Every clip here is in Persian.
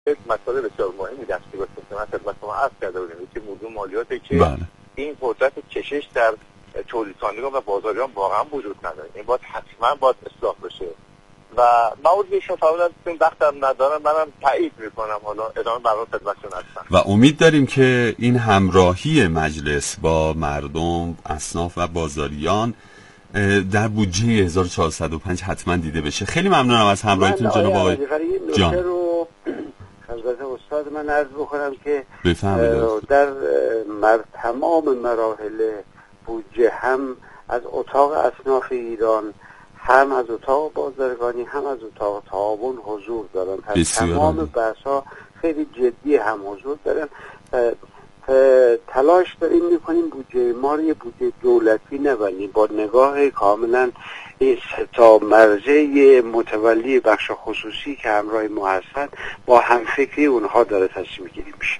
مسئله بسیار مهمی دست به خدمت خدمت شما عرض کرده بودیم که موضوع مالیاته که این قدرت کشش در تولید کنندگان و بازاریان واقعا وجود نداره. این باید حتما اصلاح بشه و موضوعی که فرمودن وقتم ندارم منم تایید میکنم. حالا ادامه برنامه خدمتتون هستم و امید داریم که این همراهی مجلس با مردم، اصناف و بازاریان در بودجه 1405 حتما دیده بشه. خیلی ممنونم از همراهیتون جناب آقای جان. رو حضرت استاد من عرض بکنم که در تمام مراحل بودجه هم از اتاق اصناف ایران، هم از اتاق بازرگانی، هم از اتاق تعاون حضور دارن. تمام بحث‌ها خیلی جدی هم حضور دارن. تلاش داریم میکنیم بودجه ما رو یه بودجه دولتی نبینیم، با نگاه کاملا این ستا مرجع متولی بخش خصوصی که همراه ما هستن با همفکری اونها داره تصمیم گیری میشه.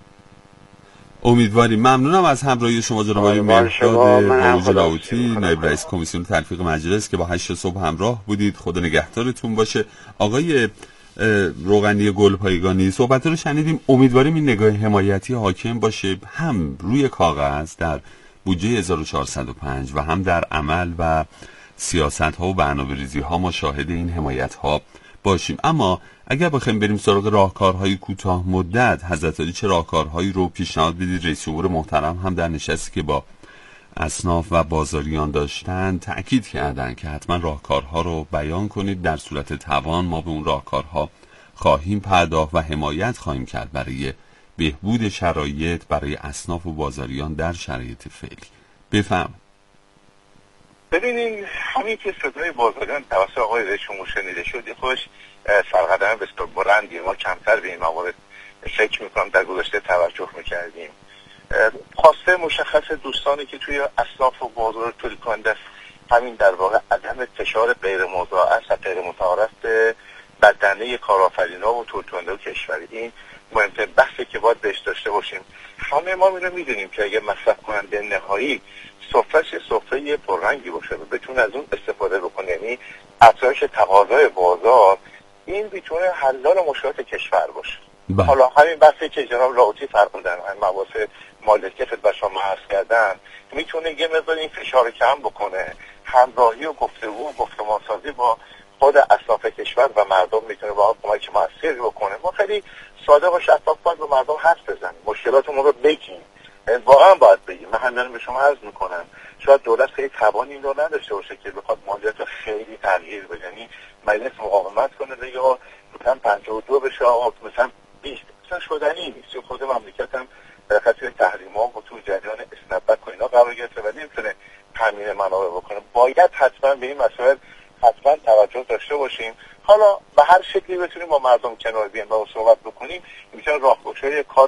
امیدواریم. ممنونم از همراهی شما جناب آقای مهرداد لاوطی، نایب رئیس کمیسیون تلفیق مجلس که با 8 صبح همراه بودید. خدا نگهدارتون باشه. آقای روغنی گلپایگانی، صحبت رو شنیدیم. امیدواریم این نگاه حمایتی حاکم باشه، هم روی کاغذ در بودجه 1405 و هم در عمل و سیاست ها و برنامه‌ریزی ها ما شاهد این حمایت ها باشیم. اما اگر بخوایم بریم سراغ راهکارهای کوتاه مدت، حضرت علی چه راهکارهایی رو پیشنهاد بدید؟ رئیس جمهور محترم هم در نشستی که با اصناف و بازاریان داشتن تأکید کردن که حتما راهکارها رو بیان کنید. در صورت توان ما به اون راهکارها خواهیم پرداخت و حمایت خواهیم کرد برای بهبود شرایط برای اصناف و بازاریان در شرایط فعلی. بفهم. ببینین همین که صدای بازاریان توسط آقای رئیس جمهور شنیده شد خودش سرقدم بسیار بلندی. ما کمتر به این موارد فکر میکنم در گذشته توجه میکردیم. خواسته مشخص دوستانی که توی اصناف و بازار تولید کننده است همین در واقع عدم فشار غیر مضاعف و غیر متعارف بدنه کارآفرین‌ها و تولید کننده کشوری. این مهمترین بحثی که باید بهش داشته باشیم. همه ما میدونیم که اگه مصرف کننده نهایی سفره پررنگی باشه و بتونه از اون استفاده بکنه، یعنی افزایش تقاضای بازار، این میتونه حلال مشکلات کشور باشه. حالا همین بحثی که جناب لاوطی فرمودن، همین مباحث مالیاتی که خدمت شما عرض کردن، میتونه یه مقدار این فشار کم بکنه. همراهی و گفتگو و گفتمانسازی با خود اصناف کشور و مردم میتونه با کمک موثری بکنه. ما خیلی صادق و شفاف باید با مردم حرف بزنیم، مشکلاتمون رو بگیم. واقعا باید بگیم. من همین به شما عرض میکنم شاید دولت خیلی توان این رو نداشته باشه که بخواد مالیات رو خیلی تغییر بده، یعنی مجلس مقاومت کنه یا مثلا 52 بشه مثلا 20 مثلا شدنی نیست. خود مملکت هم در خطر تحریم‌ها و تو جریان اسنپ‌بک و اینا قرار گرفته و نمیتونه تامین منابع بکنه. باید حتما به این مسائل حتما توجه داشته باشیم. حالا به هر شکلی بتونیم با مردم کنار بیایم و صحبت بکنیم، میتونه راهگشای کار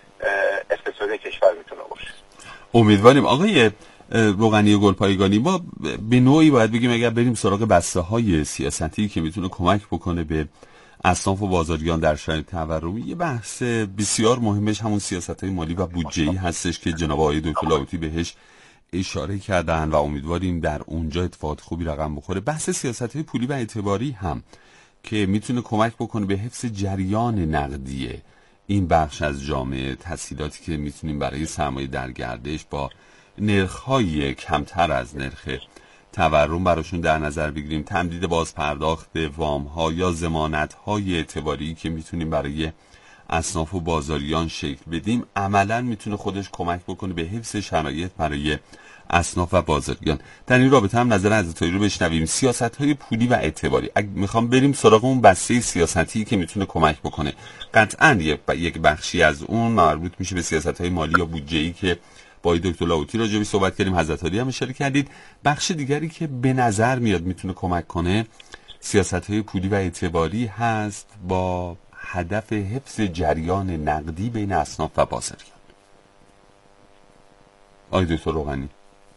اقتصادی کشور میتونه باشه. امیدواریم. آقای روغنی گلپایگانی، ما به نوعی باید بگیم اگر بریم سراغ بسته‌های سیاستی که میتونه کمک بکنه به اصناف و بازاریان در شرایط تورمی، یه بحث بسیار مهمش همون سیاست‌های مالی و بودجه‌ای هستش که جناب آقای دکتر لاوطی بهش اشاره کردن و امیدواریم در اونجا اتفاقات خوبی رقم بخوره. بحث سیاست‌های پولی و اعتباری هم که میتونه کمک بکنه به حفظ جریان نقدی این بخش از جامعه، تسهیلاتی که میتونیم برای سرمایه در گردش با نرخ‌های کمتر از نرخ تورم براشون در نظر بگیریم، تمدید بازپرداخت وام‌ها یا ضمانت‌های اعتباری که میتونیم برای اصناف و بازاریان شکل بدیم، عملاً میتونه خودش کمک بکنه به حفظ شرایط برای اصناف و بازاریان. در این رابطه هم نظر حضرت رو بشنویم. سیاست‌های پولی و اعتباری، اگه میخوام بریم سراغ اون بسته سیاستی که میتونه کمک بکنه، قطعاً یک بخشی از اون مربوط میشه به سیاست‌های مالی یا بودجه‌ای که با دکتر لاوطی راجعش صحبت کردیم، حضرت علی هم اشاره کردید. بخش دیگری که به نظر میاد میتونه کمک کنه سیاست‌های پولی و اعتباری هست با هدف حفظ جریان نقدی بین اصناف و بازاریان. آقای دکتر روغنی.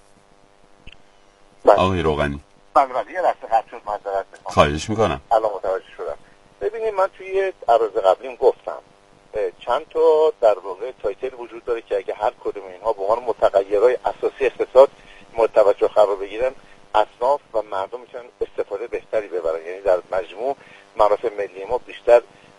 آقای روغنی. من یه لحظه قطع شد، معذرت میخوام. خواهش میکنم. الان متوجه شدم. ببینید من توی عرض قبلیم گفتم چند تا در واقع تایتل وجود داره که اگه هر کدوم اینها به عنوان متغیرهای اساسی اقتصاد توجه قرار بگیرن، اصناف و مردم میتونن استفاده بهتری ببرن. یعنی در مجموع منافع ملی ما بیشتر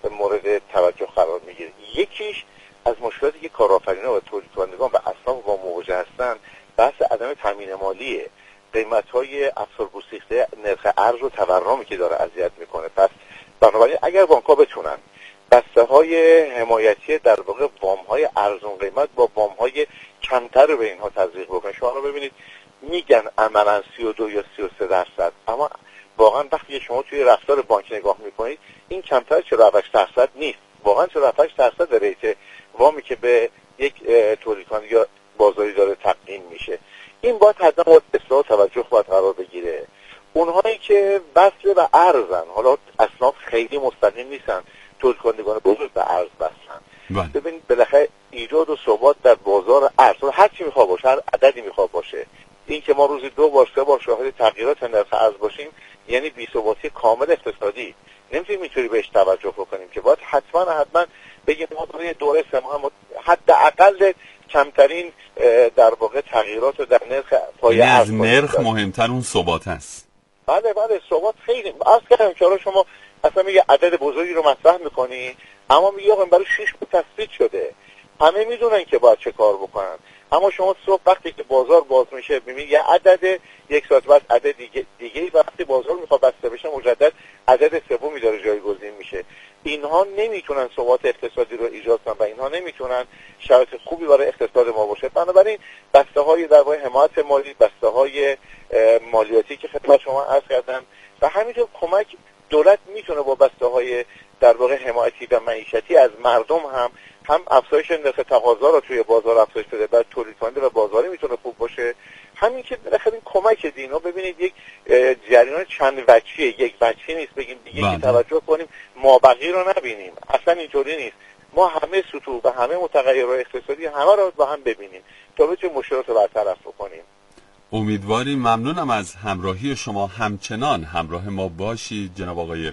مورد توجه قرار میگیره. یکیش از مشکلاتی که کارآفرینان و تولید کنندگان و اصناف با مواجه هستن بحث عدم تامین مالیه. قیمت‌های افزار گسیخته نرخ ارز و تورمی که داره اذیت میکنه. پس بنابراین اگر بانک‌ها بتونن بسته‌های حمایتی در واقع وام‌های ارزون قیمت با وام‌های کمتر رو به اینها تزریق بکنن، شما رو ببینید میگن عملاً 32 یا 33%، اما واقعا وقتی شما توی رفتار بانک نگاه میکنید این کمتر 48% نیست، واقعا 48% ریت وامی که به یک تولید کننده یا بازاری داره تقدیم میشه. این باید حتما اصلاح توجه باید قرار بگیره. اونهایی که وصل به ارزن، حالا اصناف خیلی مستقیم نیستن، تولید کنندگان بزرگ به ارز بستن. ببینید بالاخره ایجاد و ثبات در بازار ارز، هر چی میخواد باشه، هر عددی میخواد باشه، این که ما روزی 2 بار 3 بار شاهد تغییرات نرخ ارز باشیم یعنی بی‌ثباتی کامل اقتصادی. نمیتونیم اینطوری بهش توجه بکنیم که باید حتما بگیم ما برای دوره 3 ماه حداقل کمترین در واقع تغییرات رو در نرخ پایه از نرخ مهمتر اون ثبات است. بله ثبات خیلی عرض کردم که شما اصلا میگه عدد بزرگی رو مطرح میکنی اما میگه آقا برای 6 ماه تثبیت شده، همه میدونن که باید چه کار بکنن، اما شما صبح وقتی که بازار باز میشه میبینید یه عدد، یک ساعت بعد عدد دیگه وقتی بازار میخواد بسته بشه مجدد عدد سومی داره جایگزین میشه. اینها نمیتونن ثبات اقتصادی رو ایجاد کنن و اینها نمیتونن شرایط خوبی برای اقتصاد ما باشه. بنابراین بسته‌های در واقع حمایت مالی، بسته‌های مالیاتی که خدمت شما عرض کردم و همینطور کمک دولت میتونه با بسته‌های در واقع حمایتی و معیشتی از مردم هم افزایش نرخ تقاضا رو توی بازار افزایش بده، بعد تولید کننده و بازاری میتونه خوب باشه. همین که بالاخره این کمک دینا ببینید یک جریان چند وجهیه، یک وجهی نیست بگیم دیگه که توجه کنیم مابقی رو نبینیم، اصلا اینطوری نیست. ما همه سطوح و همه متغیرهای اقتصادی همه رو با هم ببینیم تا بتونیم مشکلات رو برطرف کنیم. امیدواریم. ممنونم از همراهی شما، همچنان همراه ما باشید. جناب آقای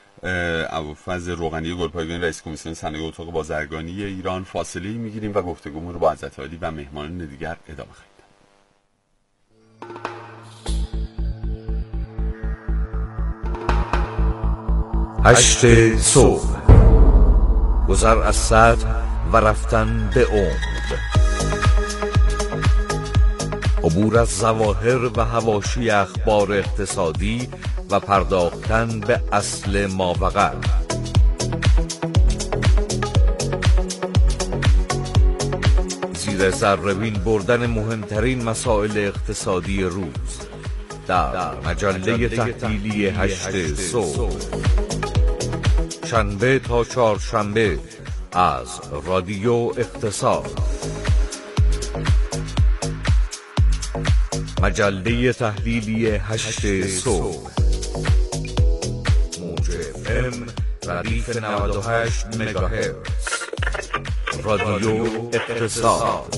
ابوالفضل روغنی گلپایگانی، رئیس کمیسیون صنایع اتاق بازرگانی ایران. فاصله میگیریم و گفتگومون رو با حضرت عالی و مهمانان دیگر ادامه خواهیم. 8 صبح، گذر از سطح و رفتن به عمق، عبور از ظواهر و حواشی اخبار اقتصادی و پرداختن به اصل ماوقع. زیر ذره‌بین بردن مهمترین مسائل اقتصادی روز در مجله تحلیلی 8 صبح، شنبه تا چهارشنبه از رادیو اقتصاد. مجله تحلیلی 8 صبح، موج FM ردیف 98 مگاهرتز، رادیو اقتصاد.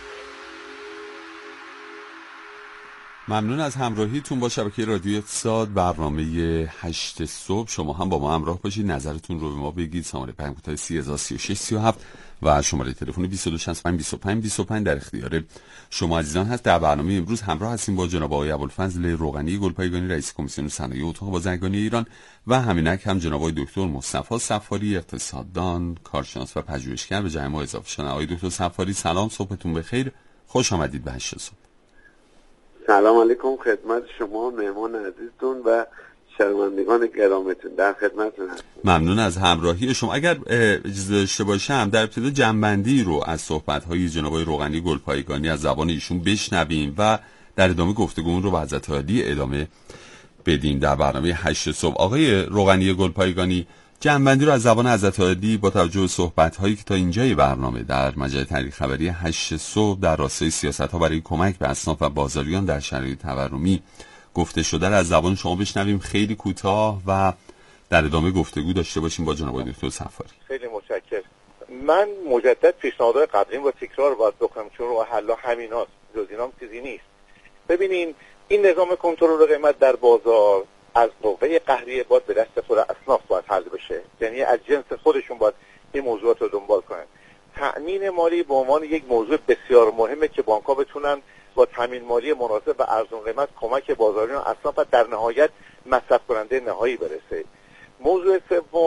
ممنون از همراهیتون با شبکه رادیو اقتصاد. برنامه 8 صبح، شما هم با ما همراه باشید، نظرتون رو به ما بگید. شماره پیام کوتاه 303637 و شماره تلفن 22652525 در اختیار شما عزیزان هست. در برنامه امروز همراه هستیم با جناب آقای ابوالفضل روغنی گلپایگانی، رئیس کمیسیون صنایع اتاق بازرگانی ایران و همینک هم جناب آقای دکتر مصطفی صفاری، اقتصاددان، کارشناس و پژوهشگر به جمع ما اضافه شدن. آقای دکتر صفاری سلام، صبحتون بخیر، خوش آمدید به 8 صبح. سلام علیکم خدمت شما مهمان عزیزتون و شنوندگان گرامتون، در خدمتتون هستم. ممنون از همراهی شما. اگر اجازه داشته باشم در ابتدا جنبندی رو از صحبت‌های جناب روغنی گلپایگانی از زبان ایشون بشنویم و در ادامه گفتگومون رو با حضرت عالی ادامه بدیم در برنامه 8 صبح. آقای روغنی گلپایگانی، جنبندی رو از زبان حضرت عالی با توجه به صحبت‌هایی که تا اینجای برنامه در مجله تحلیل خبری 8 صبح در راستای سیاست‌ها برای کمک به اصناف و بازاریان در شرایط تورمی گفته شده را از زبان شما بشنویم، خیلی کوتاه، و در ادامه گفتگو داشته باشیم با جناب دکتر صفاری. خیلی متشکرم. من مجدد پیشنهادهای قبلیم با تکرار باید بکنم چون راه حل همیناست، جز اینام چیزی نیست. ببینین این نظام کنترل قیمت در بازار از قوه قهریه باید به دست خود اصناف باید حل بشه، یعنی از جنس خودشون باید این موضوعات رو دنبال کنن. تأمین مالی به عنوان یک موضوع بسیار مهمه که بانک‌ها بتونن با تامین مالی مناسب و ارزون قیمت کمک بازاریان و اصناف در نهایت مصرف کننده نهایی برسه. موضوع سوم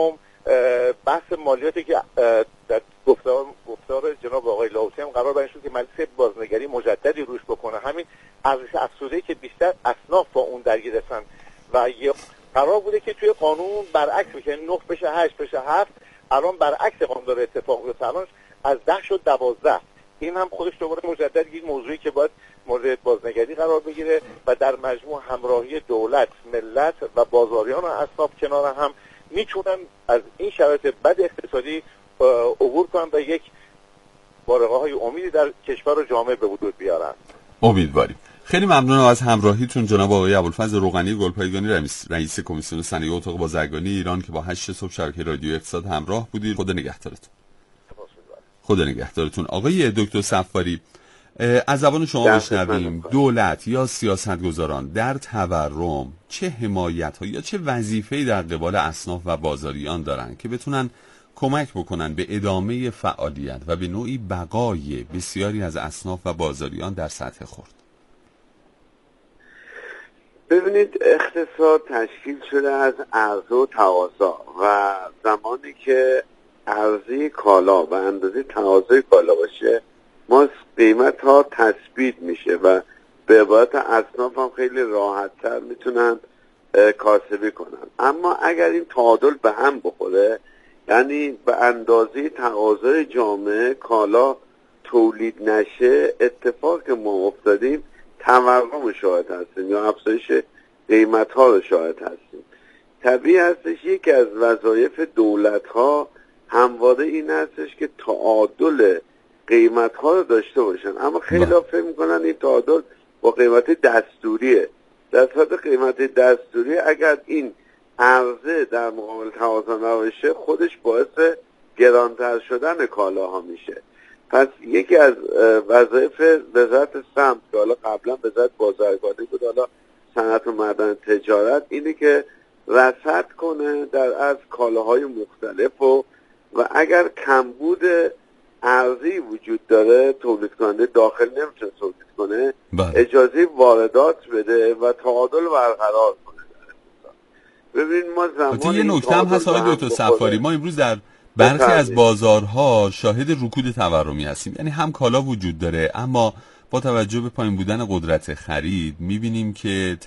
بحث مالیاتی که در گفتار جناب آقای لاوسی هم قرار بر شد که مجلس بازنگری مجددی روش بکنه، همین ارزش افزوده‌ای که بیشتر اصناف با اون درگیر هستن و قرار بوده که توی قانون برعکس بشه، 9 بشه 8 بشه 7، الان برعکس قانون داره اتفاق میفته، الان از 10 شد 12. این هم خودش دوباره مجدد یک موضوعی که باید مورد بازنگری قرار بگیره و در مجموع همراهی دولت، ملت و بازاریان و اصناف کنار هم میتونن از این شرایط بد اقتصادی عبور کنن و یک بارقه‌های امیدی در کشور و جامعه به وجود بیارن. امیدواریم. خیلی ممنونم از همراهیتون جناب آقای ابوالفضل روغنی گلپایگانی، رئیس کمیسیون صنایع اتاق بازرگانی ایران که با 8 صبح شبکه رادیو اقتصاد همراه بودید. خدا نگهدارتون. خدا نگهدارتون. آقای دکتر صفاری، از زبان شما بشنویم دولت یا سیاستگزاران در تورم چه حمایت‌ها یا چه وظیفه‌ای در قبال اصناف و بازاریان دارن که بتونن کمک بکنن به ادامه فعالیت و به نوعی بقای بسیاری از اصناف و بازاریان در سطح خرد؟ ببینید، اقتصاد تشکیل شده از عرضه و تقاضا و زمانی که عرضه کالا و اندازه تقاضای کالا باشه ما قیمت ها تثبیت میشه و به عبارت اصناف هم خیلی راحت تر میتونن کاسبی کنن. اما اگر این تعادل به هم بخوره، یعنی به اندازه تقاضای جامعه کالا تولید نشه، اتفاق که ما افتادیم تورم شاهد هستیم یا افزایش قیمت ها رو شاهد هستیم. طبیعی هستش یکی از وظایف دولت ها همواره این هستش که تعادل قیمت ها رو داشته باشن، اما خیلی ها فکر میکنن این تعادل با قیمت دستوریه. در صورت قیمت دستوری اگر این عرضه در مقابل تقاضا نباشه خودش باعث گرانتر شدن کالاها میشه. پس یکی از وظایف وزارت سمت که حالا قبلا وزارت بازرگانی بود، حالا صنعت و معدن تجارت، اینه که رصد کنه در از کالاهای مختلف و اگر کمبود ارزی وجود داره تولید کننده داخل نمیتونه تولید کنه، اجازه واردات بده و تعادل برقرار کنه. ببین ما زمانی یه نکته هم هست آقای دکتر صفاری، ما امروز در برخی از بازارها شاهد رکود تورمی هستیم. یعنی هم کالا وجود داره اما با توجه به پایین بودن قدرت خرید میبینیم که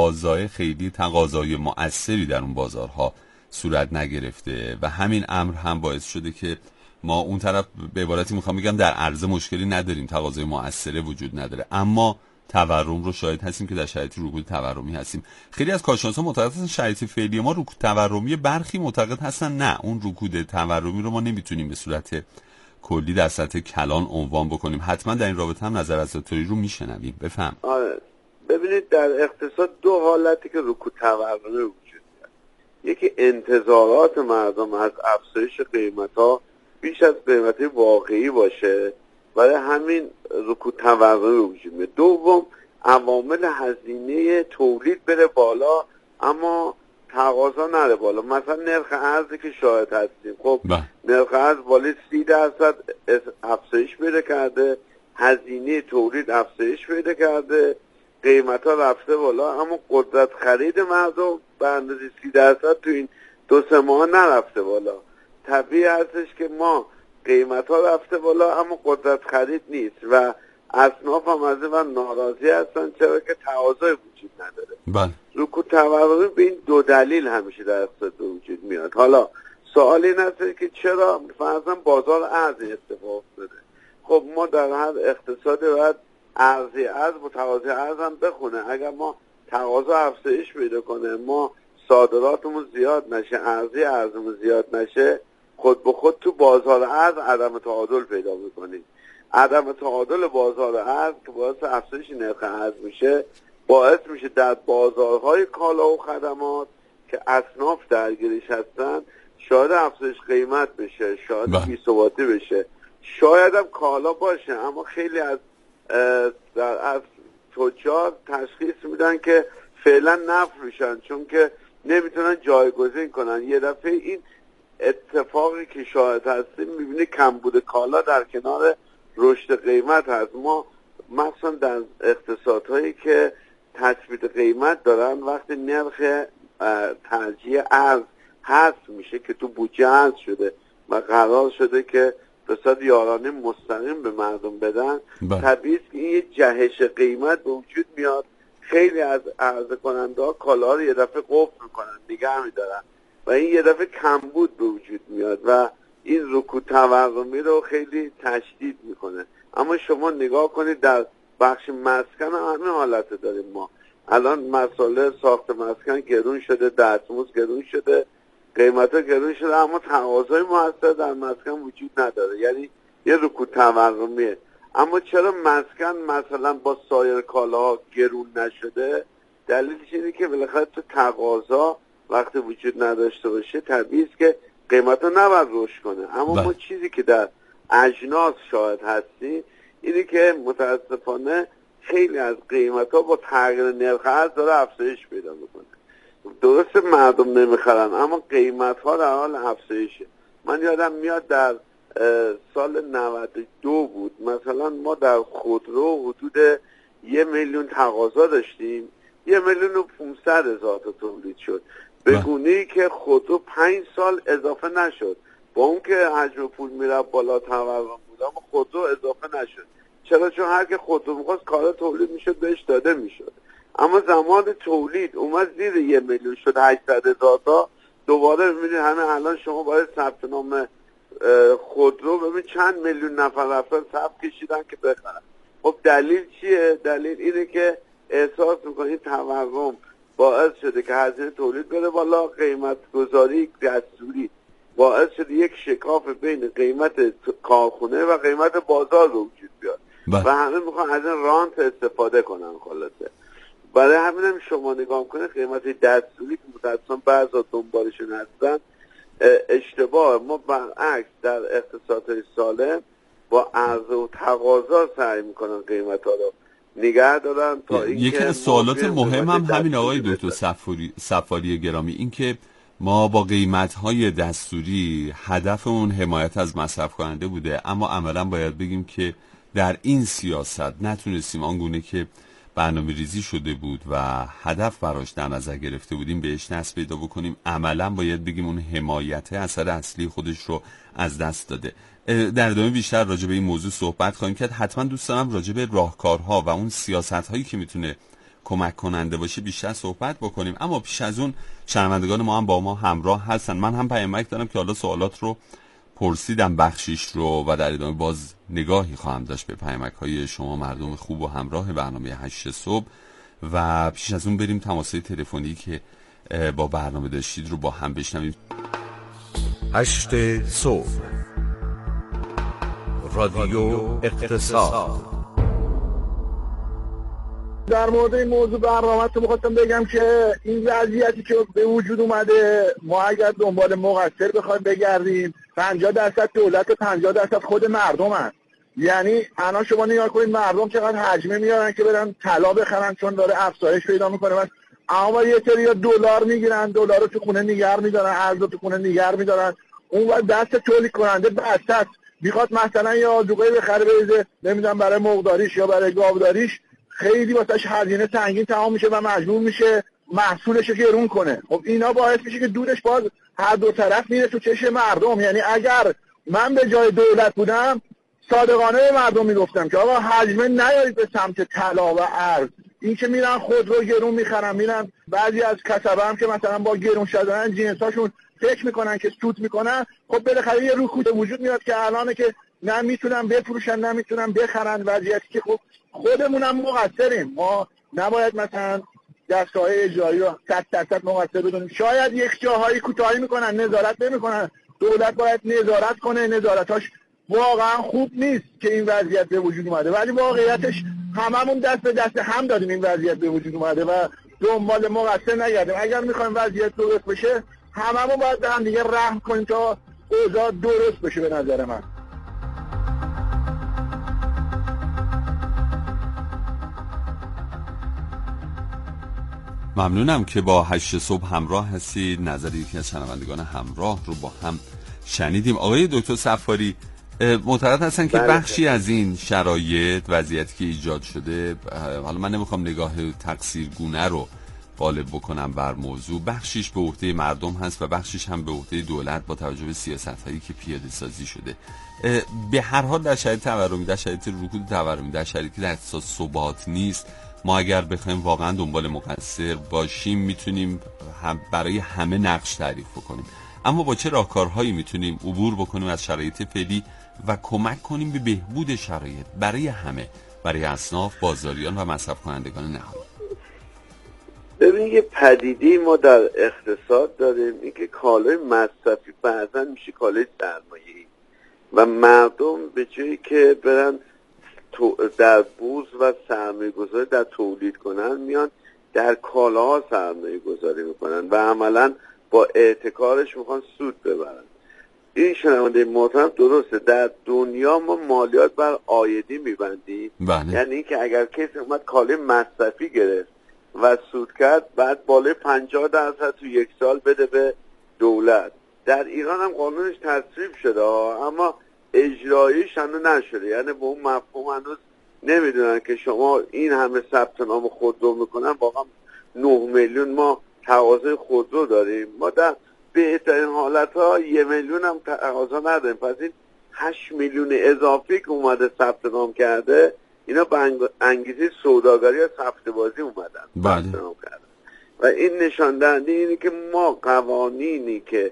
خیلی تقاضای مؤثری در اون بازارها صورت نگرفته و همین امر هم باعث شده که ما اون طرف به عبارتی میخوام بگم در عرضه مشکلی نداریم، تقاضای مؤثره وجود نداره، اما تورم رو شاهد هستیم که در شرایط رکود تورمی هستیم. خیلی از کارشناسان معتقد هستن شرایط فعلی ما رکود تورمی، برخی معتقد هستن نه، اون رکود تورمی رو ما نمیتونیم به صورت کلی در سطح کلان عنوان بکنیم. حتما در این رابطه هم نظر از دکتری رو میشنویم. بفهم. ببینید، در اقتصاد دو حالتی که رکود تورمی وجود داره. یکی انتظارات مردم از افزایش قیمت‌ها بیش از قیمت واقعی باشه، برای همین رکود تورمی وجود میاد. دوم، عوامل هزینه تولید بره بالا اما تقاضا نره بالا. مثلا نرخ ارزی که شاهد هستیم، خب نرخ ارز بالای 30% افزایش پیدا کرده، هزینه تولید افزایش پیدا کرده، قیمت ها رفته بالا، اما قدرت خرید مردم به اندازه 30% تو این 2-3 ماه نرفته بالا. طبیعی هستش که ما قیمت ها رفته بالا اما قدرت خرید نیست و اصناف هم از این ناراضی هستن چرا که تقاضای وجود نداره. رکود تورمی به این دو دلیل همیشه در اقتصاد وجود میاد. حالا سوال این هست که چرا فرضاً بازار ارز اتفاق افتاده. خب ما در هر اقتصادی باید عرضه ارز با تقاضای ارز هم بخونه. اگر ما تقاضا افزایش پیدا کنه، ما صادراتمون زیاد نشه، عرضه ارزمون زیاد نشه، خود به خود تو بازار ارز عدم تعادل پیدا میکنیم. عدم تعادل بازار ارز که باعث افزایش نرخ ارز میشه، باعث میشه در بازارهای کالا و خدمات که اصناف درگیرش هستن شاید افزایش قیمت بشه، شاید بی‌ثباتی بشه، شاید هم کالا باشه اما خیلی از تجار تشخیص میدن که فعلا نفروشن چون که نمیتونن جایگزین کنن. یه دفعه این اتفاقی که شاهد هستیم میبینی کمبود کالا در کنار رشد قیمت هست. ما مثلا در اقتصادهایی که تثبیت قیمت دارن وقتی نرخ ترجیح ارز حذف میشه که تو بودجه حذف شده و قرار شده که به صورت یارانه مستقیم به مردم بدن، طبیعی است که این یه جهش قیمت به وجود میاد. خیلی از عرضه کننده ها کالا رو یه دفعه قفل میکنن، نگه میدارن و این یه دفعه کمبود به وجود میاد و این رکود تورمی رو خیلی تشدید میکنه. اما شما نگاه کنید در بخش مسکن همه حالت داریم. ما الان مسئله ساخت مسکن گرون شده، دستمزد گرون شده، قیمت ها گرون شده، اما تقاضای موثر در مسکن وجود نداره، یعنی یه رکود تورمیه. اما چرا مسکن مثلا با سایر کالاها گرون نشده؟ دلیلش اینه که بالاخره تو تقاضا وقتی وجود نداشته باشه طبیعی است که قیمت ها نباید رشد کنه. اما ما چیزی که در اجناس شاهد هستیم اینه که متاسفانه خیلی از قیمت ها با تغییر نرخ ارز داره افزایش پیدا میکنه. درسته مردم نمیخرن اما قیمت ها در حال افزایشه. من یادم میاد در سال 92 بود مثلا ما در خودرو حدود 1,000,000 تقاضا داشتیم، 1,500,000 تا تولید شد، به گونه‌ای که خودرو 5 سال اضافه نشد. با اون که حجم پول میره بالا تورم بود اما خودرو اضافه نشد. چرا؟ چون هر که خودرو می‌خواست کالا تولید میشد بهش داده میشد. اما زمان تولید اومد زیر 1,000,000 شد، 800,000 تا. دوباره ببینید همه الان شما باید ثبت نام خودرو ببین چند میلیون نفر رفتن ثبت کشیدن که بخرن. خب دلیل چیه؟ دلیل اینه که احساس میکنید تورم باعث شده که هزینه تولید بره بالا، قیمت گذاری دستوری باعث شده یک شکاف بین قیمت کارخونه و قیمت بازار به وجود بیاد و همه میخوان از این رانت استفاده کنن. خلاصه برای همین هم شما نگاه کنید قیمت دستوری که متأسفانه بعضا دنبالشون هستن اشتباه. ما برعکس در اقتصادهای سالم با عرضه و تقاضا سعی میکنن قیمت ها رو نگه دارن تا یکی از سوالات مهم هم همین آقای دکتر صفاری گرامی، این که ما با قیمت‌های دستوری هدفمون حمایت از مصرف کننده بوده اما عملاً باید بگیم که در این سیاست نتونستیم آنگونه که برنامه ریزی شده بود و هدف براش در نظر گرفته بودیم بهش دست پیدا بکنیم. عملاً باید بگیم اون حمایت اثر اصلی خودش رو از دست داده. در ادامه بیشتر راجع به این موضوع صحبت خواهیم کرد. حتما دوست دارم راجع به راهکارها و اون سیاست‌هایی که میتونه کمک کننده باشه بیشتر صحبت بکنیم، اما پیش از اون شنوندگان ما هم با ما همراه هستن. من هم پیامک دارم که حالا سوالات رو پرسیدم بخشیش رو و در ادامه باز نگاهی خواهم داشت به پیامک‌های شما مردم خوب و همراه برنامه 8 صبح و پیش از اون بریم تماس‌های تلفنی که با برنامه داشتید رو با هم بشنویم. 8 صبح رادیو اقتصاد. در مورد این موضوع برنامه تو می‌خواستم بگم که این وضعیتی که به وجود اومده ما اگر دنبال مقصر بخوایم بگردیم 50% دولت و 50% خود مردم هست. یعنی الان شما نگاه کنید مردم چقدر حجمه میارن که برن طلا بخرن چون داره افزایش پیدا میکنه، اما یه سری دلار میگیرن، دلار رو تو خونه نگه میدارن، ارز رو تو خونه نگه میدارن، اون وقت دست تولید کننده بسته است. میخواد مثلا یه آذوقه بخره بریزه نمیدونم برای مرغداریش یا برای گاوداریش، خیلی واسش هزینه سنگین تمام میشه و مجبور میشه محصولش رو گرون کنه. خب اینا باعث میشه که دودش باز هر دو طرف میره تو چشم مردم. یعنی اگر من به جای دولت بودم صادقانه به مردم میگفتم که آقا حجمه نیایید به سمت طلا و ارز. این که میرن خودرو گرون میخرن، میرن بعضی از کسبه هم که مثلا با گرون شدن جنساشون فکر میکنن که سود میکنن، خب بالاخره یه رکود وجود میاد که الانه که نه میتونن بفروشن نه میتونن بخرن، وضعیتی که خب خودمونم مقصریم. ما نباید مثلا دستگاه اجرایی رو 100% مقصر بدونیم. شاید یک جاهایی کوتاهی میکنن، نظارت نمیکنن. دولت باید نظارت کنه، نظارتاش واقعا خوب نیست که این وضعیت به وجود اومده، ولی واقعیتش هممون دست به دست هم دادیم این وضعیت به وجود اومده و دنبال مقصر نگردیم. اگر میخوایم وضعیت درست بشه هممون باید به هم دیگه رحم کنیم تا اوضاع درست بشه. به نظر من ممنونم که با 8 صبح همراه هستید. نظر یکی از شنوندگان همراه رو با هم شنیدیم. آقای دکتر صفاری معتقد هستن که بخشی از این شرایط وضعیتی که ایجاد شده، حالا من نمیخوام نگاه تقصیرگونه رو غالب بکنم بر موضوع. بخشیش به عهده مردم هست و بخشیش هم به عهده دولت با توجه به سیاست‌هایی که پیاده سازی شده. به هر حال در شرایط تورمی، در شرایط رکود تورمی، در شرایطی در اقتصاد ثبات نیست، ما اگر بخوایم واقعا دنبال مقصر باشیم میتونیم برای همه نقش تعریف بکنیم. اما با چه راهکارهایی میتونیم عبور بکنیم از شرایط فعلی و کمک کنیم به بهبود شرایط برای همه، برای اصناف، بازاریان و مصرف کنندگان نهایی؟ ببین، یه پدیده ما در اقتصاد داریم، این که کالای مصرفی بعضا میشه کالای سرمایه‌ای و مردم به جایی که برن در بورس و سرمایه گذاری در تولید کنن، میان در کالاها سرمایه گذاری میکنن و عملا با احتکارش میخوان سود ببرن. این شنونده محترم درسته، در دنیا ما مالیات بر عایدی میبندیم، یعنی این که اگر کسی اومد کالای مصرفی گرفت و سود کرد، بعد بالای 50% تو یک سال بده به دولت. در ایران هم قانونش تصویب شده اما اجراییش هنوز نشده، یعنی به اون مفهوم هنوز نمیدونن که شما این همه ثبت نام خودرو میکنن، واقعا 9 میلیون ما تقاضای خودرو داریم، ما در بهترین حالتها 1 میلیون هم تقاضا نداریم، پس این 8 میلیون اضافی که اومده ثبت نام کرده، اینا به انگیزه سوداگری یا سفته بازی اومدن ثبت نام کردن. و این نشان دهنده اینه که ما قوانینی که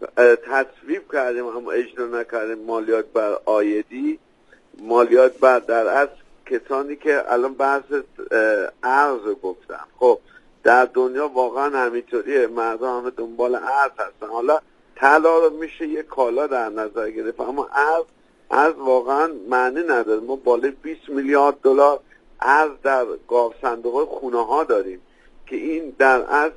تصویب کردیم اما اجرا نکردیم، مالیات بر عایدی، مالیات بر در اصل کسانی که الان بحث ارز گفتم، خب در دنیا واقعا همینطوریه، مردم همه دنبال ارز هستن. حالا طلا رو میشه یک کالا در نظر گرفت، اما ارز واقعا معنی نداره. ما بالای 20 میلیارد دلار ارز در گاو صندوق خونه ها داریم که این در اصل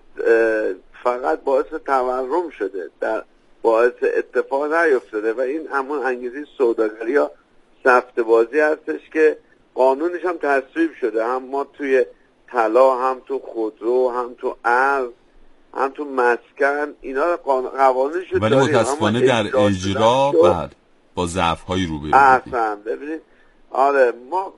فقط باعث تورم شده، در باعث اتفاق نیفتاده و این همون انگیزه سوداگری یا سفته بازی هستش که قانونش هم تصویب شده، هم ما توی طلا، هم تو خودرو، هم تو ارز، هم تو مسکن، اینا قوانینش رو داریم، ولی متاسفانه در اجرا با ضعف‌های روبرو اصلا ببینید. آره، ما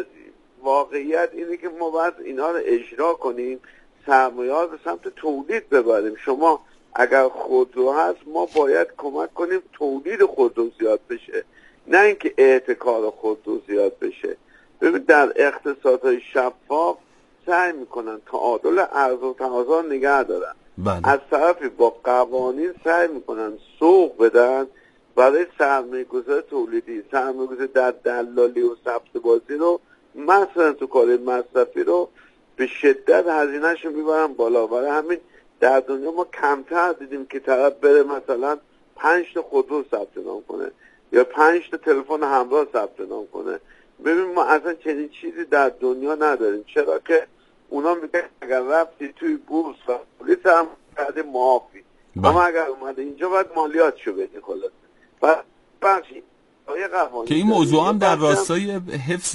واقعیت اینه که ما باید اینا رو اجرا کنیم، سرمایه ها به سمت تولید ببریم. شما اگر خودرو هست، ما باید کمک کنیم تولید خودرو زیاد بشه، نه اینکه احتکار خودرو زیاد بشه. ببین، در اقتصادهای شفاف سعی میکنن تعادل عرضه و تقاضا نگه دارن، از طرفی با قوانین سعی میکنن سوق بدن برای سرمایه‌گذار تولیدی. سرمایه‌گذار در دلالی و ثبت بازی رو مثلا تو کار مصرفی رو به شدت هزینه‌شو میبرن بالا. برای همین در دنیا ما کمتر دیدیم که طرف بره مثلا 5 تا خودرو ثبت نام کنه یا 5 تا تلفن همراه ثبت نام کنه. ببین، ما اصلا چنین چیزی در دنیا نداریم، چرا که اونا میگن اگر رفتی توی بورس و پولیس هم کرده معافی، اما اگر اومده اینجا باید مالیاتشو بدی. خلاص بخشی که این موضوع هم در راستای حفظ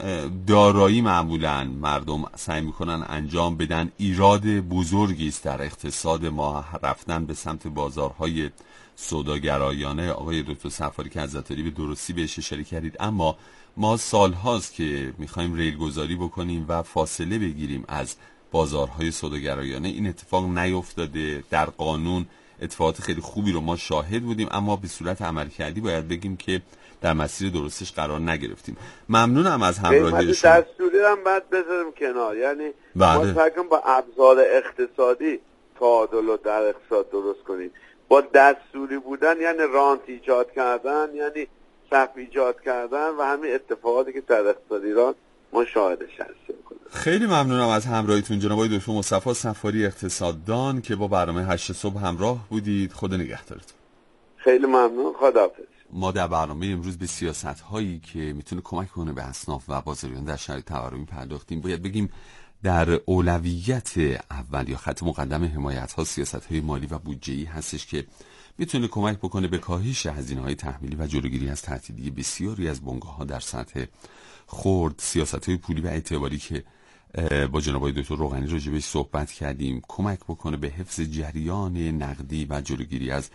دارایی معمولا مردم سعی میکنن انجام بدن. ایراد بزرگی است در اقتصاد ما رفتن به سمت بازارهای سوداگرایانه. آقای دکتر صفاری که عزتاری به درستی بهش اشاره کردید، اما ما سالهاست که میخوایم ریل گذاری بکنیم و فاصله بگیریم از بازارهای سوداگرایانه. این اتفاق نیفتاده. در قانون اتفاقات خیلی خوبی رو ما شاهد بودیم، اما به صورت عملکردی باید بگیم که در مسیر درستش قرار نگرفتیم. ممنونم از همراهی شما. دستوری هم باید بذاریم کنار، یعنی ما سعی کنیم با ابزار اقتصادی تعادل رو در اقتصاد درست کنیم. با دستوری بودن یعنی رانت ایجاد کردن، یعنی صف ایجاد کردن و همین اتفاقاتی که در اقتصاد ایران ما شاهدش هستیم. خیلی ممنونم از همراهیتون جناب آقای دکتر مصطفی صفاری اقتصاددان که با برنامه 8 صبح همراه بودید. خدا نگهدارتون. خیلی ممنون. خداحافظ. ما در برنامه امروز به سیاست‌هایی که میتونه کمک کنه به اصناف و بازاریان در شرایط تورمی پرداختیم. باید بگیم در اولویت اول یا خط مقدم حمایت‌ها سیاست‌های مالی و بودجه‌ای هستش که میتونه کمک بکنه به کاهش هزینه‌های تحمیلی و جلوگیری از تعطیلی بسیاری از بنگاه‌ها در سطح خرد. سیاست‌های پولی و اعتباری که با جناب آقای دکتر روغنی راجع بهش صحبت کردیم کمک بکنه به حفظ جریان نقدی و جلوگیری از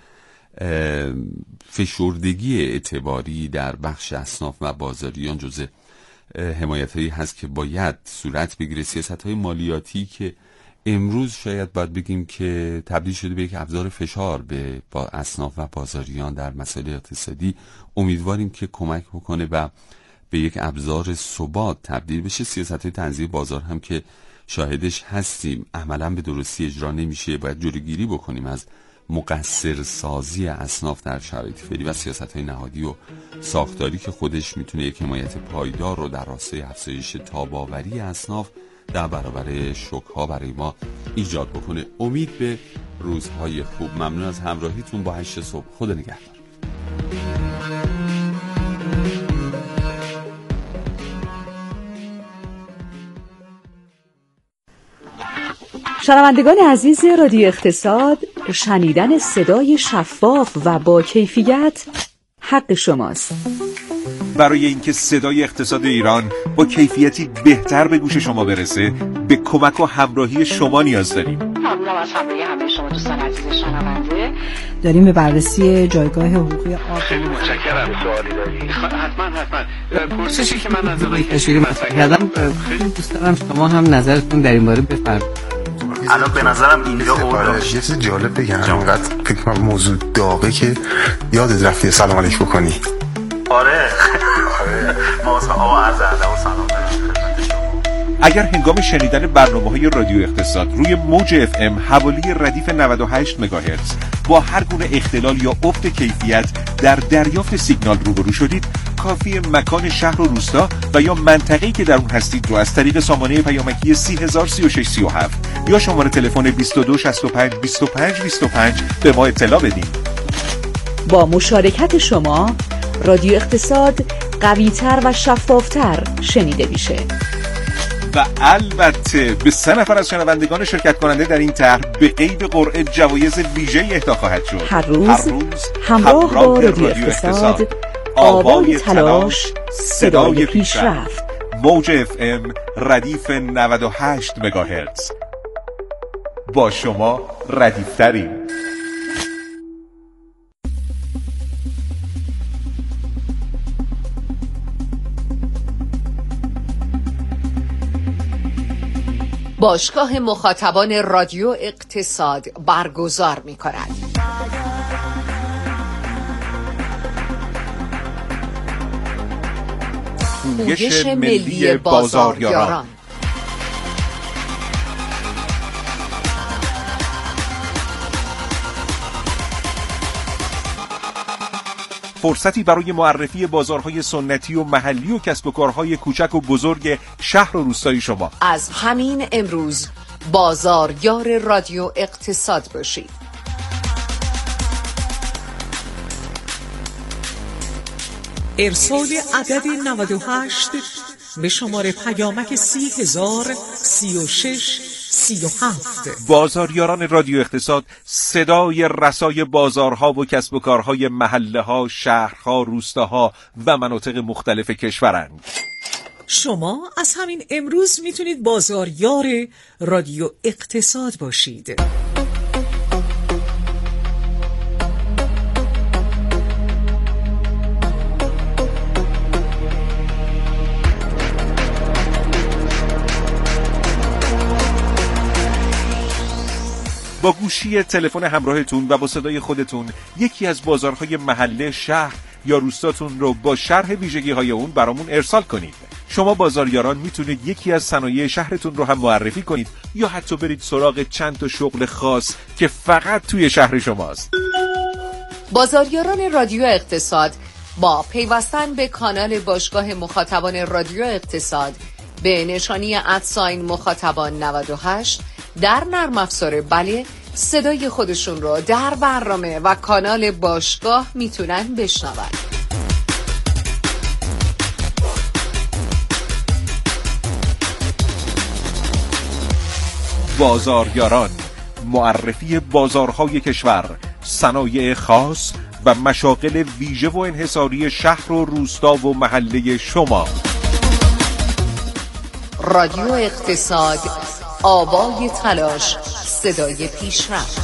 فشردگی اعتباری در بخش اصناف و بازاریان. جزء حمایت‌هایی هست که باید صورت بگیره. سیاست‌های مالیاتی که امروز شاید باید بگیم که تبدیل شده به یک ابزار فشار با اصناف و بازاریان در مسائل اقتصادی. امیدواریم که کمک بکنه و به یک ابزار ثبات تبدیل بشه. سیاست‌های تنظیم بازار هم که شاهدش هستیم عملاً به درستی اجرا نمیشه. باید جلوگیری بکنیم از مقصر سازی اصناف در شرایط فعلی و سیاست‌های نهادی و ساختاری که خودش میتونه یک حمایت پایدار رو در راستای افزایش تاب‌آوری اصناف در برابر شوک‌ها برای ما ایجاد بکنه. امید به روزهای خوب. ممنون از همراهیتون با 8 صبح. خدا نگهدار. شنوندگان عزیز رادیو اقتصاد، شنیدن صدای شفاف و با کیفیت حق شماست. برای اینکه صدای اقتصاد ایران با کیفیتی بهتر به گوش شما برسه، به کمک و همراهی شما نیاز داریم. ممنونم از همراهی همه شما دوستان عزیز شنونده. داریم به بررسی جایگاه حقوقی آب. خیلی متشکرم. سوالی داری؟ حتما. پرسشی که من از آقای کشیری مطرح کردم، خیلی دوست دارم شما هم نظرتون در این باره بفرمایید. الان به نظرم اینجا یه چیز جالب بگم، انقدر فکر کنم موضوع داغه که یادت رفتی سلام علیک بکنی. آره ما آقا عرض ادب و سلام دارم. اگر هنگام شنیدن برنامه‌های رادیو اقتصاد روی موج FM حوالی ردیف 98 مگاهرتز با هر گونه اختلال یا افت کیفیت در دریافت سیگنال روبرو شدید، کافی مکان شهر و روستا و یا منطقه‌ای که در اون هستید رو از طریق سامانه پیامکی 303637 یا شماره تلفن 2265 25 25 به ما اطلاع بدید. با مشارکت شما رادیو اقتصاد قوی‌تر و شفافتر شنیده میشه. و البته به 3 نفر از شنوندگان شرکت کننده در این طرح به قید قرعه جوایز ویژه‌ای اهدا خواهد شد. هر روز همراه با رادیو اقتصاد، آوای تلاش، صدای پیشرفت. موج FM ردیف 98 مگاهرتز. با شما ردیفتریم. باشگاه مخاطبان رادیو اقتصاد برگزار می کند. پویش ملی بازاریاران. فرصتی برای معرفی بازارهای سنتی و محلی و کسب و کارهای کوچک و بزرگ شهر و روستای شما. از همین امروز بازاریار رادیو اقتصاد باشید. ارسال عدد 98 به شماره پیامک 30,036 37. بازاریاران رادیو اقتصاد صدای رسای بازارها و کسب و کارهای محله ها، شهرها، روستاها و مناطق مختلف کشورند. شما از همین امروز میتونید بازاریار رادیو اقتصاد باشید. با گوشی تلفن همراهتون و با صدای خودتون یکی از بازارهای محله، شهر یا روستاتون رو با شرح ویژگی‌های اون برامون ارسال کنید. شما بازاریاران میتونید یکی از صنایع شهرتون رو هم معرفی کنید یا حتی برید سراغ چند تا شغل خاص که فقط توی شهر شماست. بازاریاران رادیو اقتصاد با پیوستن به کانال باشگاه مخاطبان رادیو اقتصاد به نشانی @مخاطبان 98 در نرم افزار بله صدای خودشون رو در برنامه و کانال باشگاه میتونن بشنون. بازاریاران، معرفی بازارهای کشور، صنایع خاص و مشاغل ویژه و انحصاری شهر و روستا و محله شما. رادیو اقتصاد، آوای تلاش، صدای پیشرفت.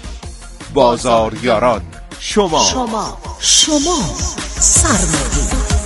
بازاریاران، شما سرمایه.